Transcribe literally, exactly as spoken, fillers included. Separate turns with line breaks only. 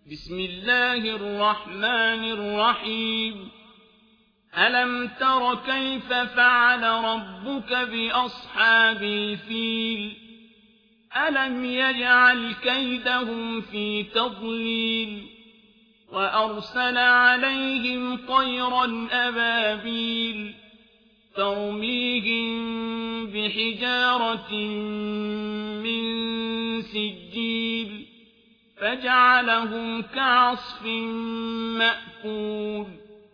بسم الله الرحمن الرحيم ألم تر كيف فعل ربك بأصحاب الفيل ألم يجعل كيدهم في تضليل وأرسل عليهم طيرا أبابيل ترميهم بحجارة من سجيل فجعلهم كعصف مأكول